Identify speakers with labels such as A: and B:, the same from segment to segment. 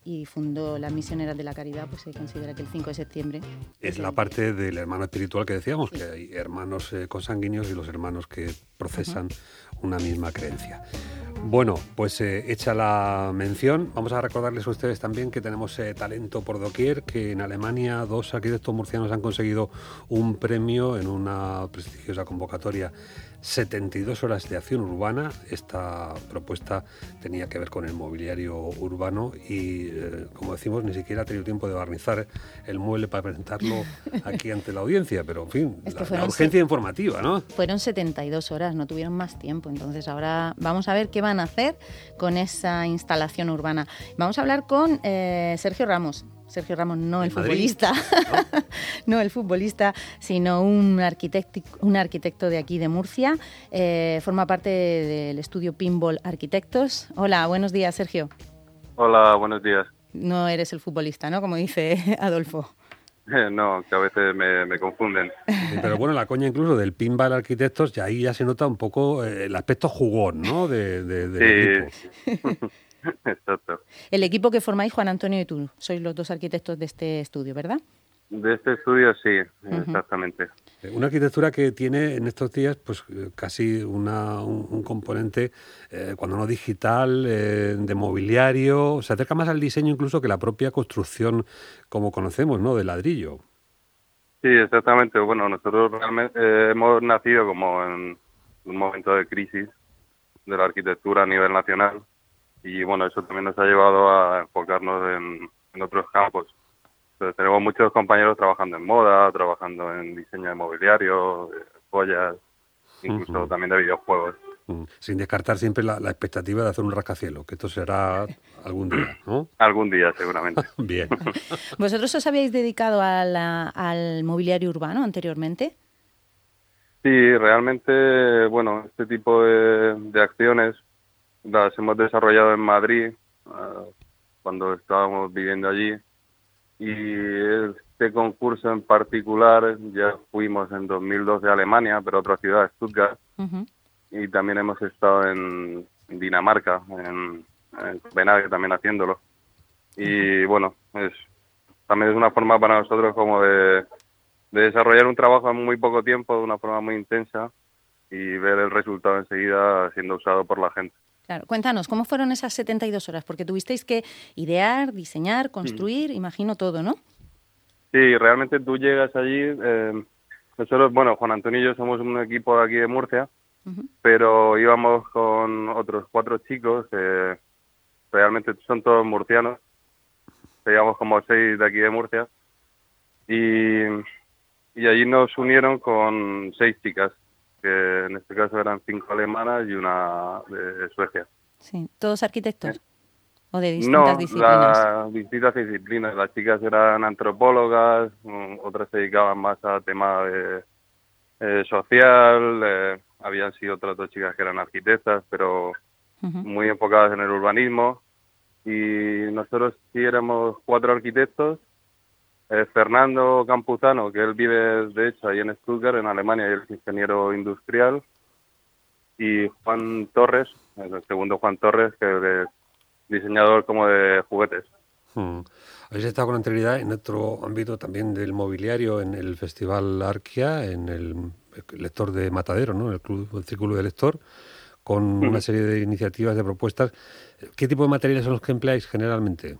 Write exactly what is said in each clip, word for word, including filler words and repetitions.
A: y fundó las Misioneras de la Caridad, pues se considera que el cinco de septiembre...
B: Es la parte del hermano espiritual que decíamos,
A: sí.
B: que hay hermanos eh, consanguíneos y los hermanos que profesan uh-huh. una misma creencia. Bueno, pues eh, hecha la mención, vamos a recordarles a ustedes también que tenemos eh, talento por doquier, que en Alemania dos arquitectos murcianos han conseguido un premio en una prestigiosa convocatoria, setenta y dos horas de acción urbana. Esta propuesta tenía que ver con el mobiliario urbano y, eh, como decimos, ni siquiera ha tenido tiempo de barnizar el mueble para presentarlo aquí ante la audiencia, pero en fin, es la, la urgencia se... informativa, ¿no?
A: Fueron setenta y dos horas, no tuvieron más tiempo, entonces ahora vamos a ver qué van a hacer con esa instalación urbana. Vamos a hablar con eh, Sergio Ramos. Sergio Ramos, no el futbolista, ¿no? no el futbolista, sino un arquitecto, un arquitecto de aquí de Murcia. Eh, forma parte del estudio Pinball Arquitectos. Hola, buenos días, Sergio.
C: Hola, buenos días.
A: No eres el futbolista, ¿no? Como dice Adolfo.
C: No, que a veces me, me confunden.
B: Sí, pero bueno, la coña incluso del Pinball Arquitectos, y ahí ya se nota un poco eh, el aspecto jugón, ¿no? De, de, del
C: sí.
B: equipo.
C: Exacto.
A: El equipo que formáis, Juan Antonio y tú, sois los dos arquitectos de este estudio, ¿verdad?
C: De este estudio sí, uh-huh. exactamente.
B: Una arquitectura que tiene en estos días pues casi una, un, un componente, eh, cuando no digital, eh, de mobiliario, se acerca más al diseño incluso que la propia construcción como conocemos, ¿no? De ladrillo.
C: Sí, exactamente. Bueno, nosotros realmente eh, hemos nacido como en un momento de crisis de la arquitectura a nivel nacional. Y bueno, eso también nos ha llevado a enfocarnos en, en otros campos. Entonces, tenemos muchos compañeros trabajando en moda, trabajando en diseño de mobiliario, de joyas, incluso uh-huh. también de videojuegos.
B: Uh-huh. Sin descartar siempre la, la expectativa de hacer un rascacielos, que esto será algún día, ¿no?
C: Algún día, seguramente.
B: Bien.
A: ¿Vosotros os habíais dedicado a la, al mobiliario urbano anteriormente?
C: Sí, realmente, bueno, este tipo de, de acciones las hemos desarrollado en Madrid uh, cuando estábamos viviendo allí, y este concurso en particular ya fuimos en dos mil doce a Alemania, pero a otra ciudad, Stuttgart, uh-huh. y también hemos estado en Dinamarca, en, en Copenhague también haciéndolo, y uh-huh. bueno, es también es una forma para nosotros como de, de desarrollar un trabajo en muy poco tiempo, de una forma muy intensa, y ver el resultado enseguida siendo usado por la gente.
A: Claro, cuéntanos, ¿cómo fueron esas setenta y dos horas? Porque tuvisteis que idear, diseñar, construir, sí. imagino todo, ¿no?
C: Sí, realmente tú llegas allí, eh, nosotros, bueno, Juan Antonio y yo somos un equipo de aquí de Murcia, uh-huh. pero íbamos con otros cuatro chicos, que realmente son todos murcianos, íbamos como seis de aquí de Murcia, y, y allí nos unieron con seis chicas, que en este caso eran cinco alemanas y una de Suecia.
A: Sí, ¿todos arquitectos? ¿O de distintas
C: no,
A: disciplinas?
C: No, distintas disciplinas. Las chicas eran antropólogas, otras se dedicaban más a temas de eh, social, eh, habían sido otras dos chicas que eran arquitectas, pero uh-huh. muy enfocadas en el urbanismo. Y nosotros sí éramos cuatro arquitectos. Eh, Fernando Campuzano, que él vive de hecho ahí en Stuttgart, en Alemania, y él es ingeniero industrial, y Juan Torres, el segundo Juan Torres, que es diseñador como de juguetes.
B: Hmm. Habéis estado con anterioridad en otro ámbito también del mobiliario, en el Festival Arquia, en el lector de Matadero, ¿no? El club, el Círculo de Lector, con uh-huh. una serie de iniciativas, de propuestas. ¿Qué tipo de materiales son los que empleáis generalmente?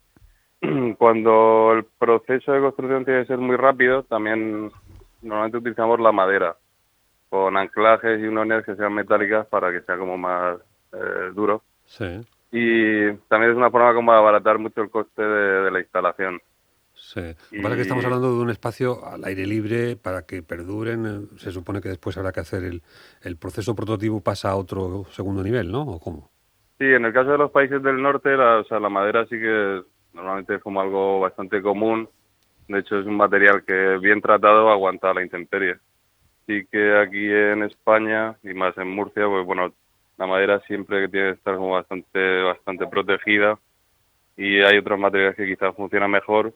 C: Cuando el proceso de construcción tiene que ser muy rápido, también normalmente utilizamos la madera, con anclajes y uniones que sean metálicas para que sea como más eh, duro.
B: Sí.
C: Y también es una forma como de abaratar mucho el coste de, de la instalación.
B: Sí. Lo que pasa es que estamos hablando de un espacio al aire libre para que perduren. Se supone que después habrá que hacer el, el proceso prototipo, pasa a otro segundo nivel, ¿no? ¿O cómo?
C: Sí, en el caso de los países del norte, la, o sea, la madera sí que normalmente es como algo bastante común. De hecho, es un material que bien tratado aguanta la intemperie. Sí que aquí en España, y más en Murcia, pues bueno, la madera siempre tiene que estar como bastante, bastante protegida, y hay otros materiales que quizás funcionan mejor,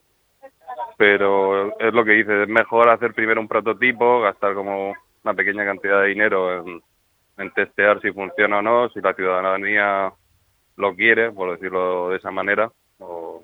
C: pero es lo que dice, es mejor hacer primero un prototipo, gastar como una pequeña cantidad de dinero en, en testear si funciona o no, si la ciudadanía lo quiere, por decirlo de esa manera, o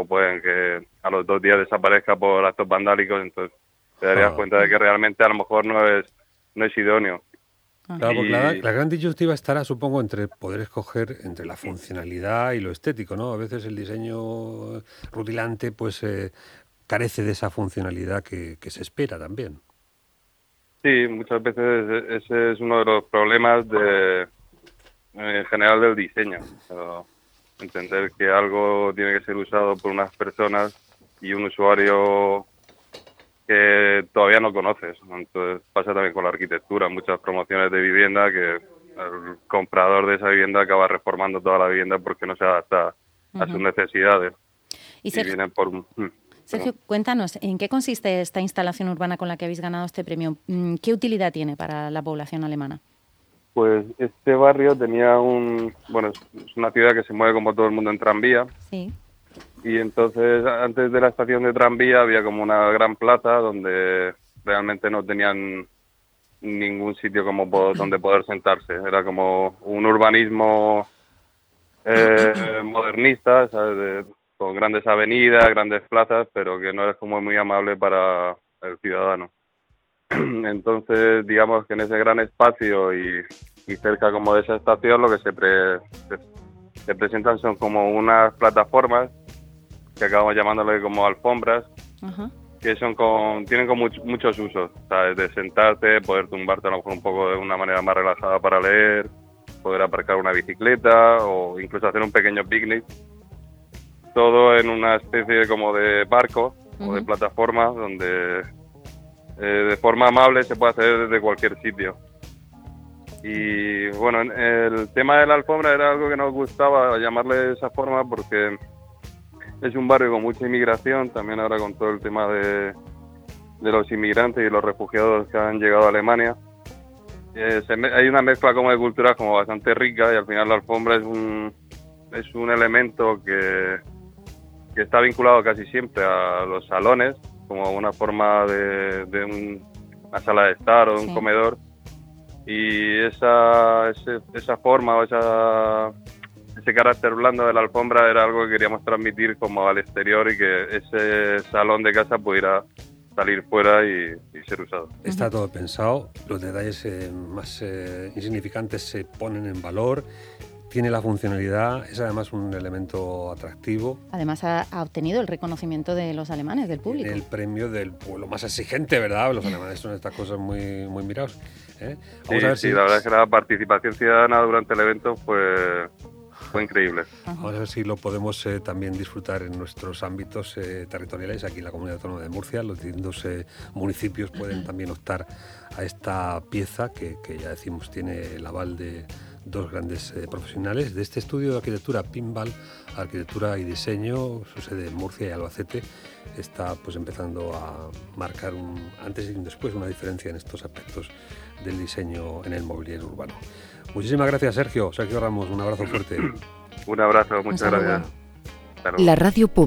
C: pues pueden que a los dos días desaparezca por actos vandálicos, entonces te darías
B: Ah.
C: cuenta de que realmente a lo mejor no es no es idóneo.
B: Claro, porque la,
C: Y-
B: la gran disyuntiva estará, supongo, entre poder escoger entre la funcionalidad y lo estético, ¿no? A veces el diseño rutilante pues eh, carece de esa funcionalidad que, que se espera también.
C: Sí, muchas veces ese es uno de los problemas de en general del diseño. Pero entender que algo tiene que ser usado por unas personas y un usuario que todavía no conoces. Entonces pasa también con la arquitectura. Muchas promociones de vivienda que el comprador de esa vivienda acaba reformando toda la vivienda porque no se adapta a sus
A: Ujú.
C: necesidades.
A: Y
C: Y
A: Sergio,
C: vienen por... un- mm,
A: Sergio, cuéntanos, ¿en qué consiste esta instalación urbana con la que habéis ganado este premio? Mm, ¿Qué utilidad tiene para la población alemana?
C: Pues este barrio tenía un... Bueno, es es una ciudad que se mueve como todo el mundo en tranvía.
A: Sí.
C: Y entonces, antes de la estación de tranvía había como una gran plaza donde realmente no tenían ningún sitio como po- donde poder sentarse. Era como un urbanismo eh, modernista, ¿sabes? De- con grandes avenidas, grandes plazas, pero que no es como muy amable para el ciudadano. Entonces, digamos que en ese gran espacio y, y cerca como de esa estación, lo que se, pre- se, se presentan son como unas plataformas que acabamos llamándole como alfombras,
A: Ajá.
C: que son con, tienen con much- muchos usos, ¿sabes? De sentarte, poder tumbarte a lo mejor un poco de una manera más relajada para leer, poder aparcar una bicicleta o incluso hacer un pequeño picnic. Todo en una especie de, como de barco o de
A: Ujú.
C: plataforma donde eh, de forma amable se puede hacer desde cualquier sitio. Y bueno, en- el tema de la alfombra era algo que nos gustaba llamarle de esa forma porque es un barrio con mucha inmigración, también ahora con todo el tema de, de los inmigrantes y los refugiados que han llegado a Alemania. Eh, se me- hay una mezcla como de culturas como bastante rica y al final la alfombra es un, es un elemento que, que está vinculado casi siempre a los salones, como una forma de, de un- una sala de estar o de un
A: Sí.
C: comedor. Y esa, ese- esa forma o esa, ese carácter blando de la alfombra era algo que queríamos transmitir como al exterior y que ese salón de casa pudiera salir fuera y, y ser usado.
B: Está todo pensado, los detalles eh, más eh, insignificantes se ponen en valor, tiene la funcionalidad, es además un elemento atractivo.
A: Además ha, ha obtenido el reconocimiento de los alemanes, del público.
B: Tiene el premio del pueblo más exigente, ¿verdad? Los alemanes son estas cosas muy, muy mirados. ¿eh? Vamos
C: Sí,
B: a ver
C: sí,
B: si,
C: la verdad es que la participación ciudadana durante el evento fue, fue increíble.
B: Vamos a ver si lo podemos eh, también disfrutar en nuestros ámbitos eh, territoriales, aquí en la Comunidad Autónoma de Murcia. Los distintos eh, municipios pueden también optar a esta pieza que, que ya decimos tiene el aval de dos grandes eh, profesionales de este estudio de arquitectura Pimbal, arquitectura y diseño, su sede en Murcia y Albacete. Está pues empezando a marcar un antes y un después, una diferencia en estos aspectos del diseño en el mobiliario urbano. Muchísimas gracias, Sergio. Sergio Ramos, un abrazo fuerte.
C: Un abrazo, muchas
A: saludo.
C: gracias. Hasta luego.
D: La radio pública.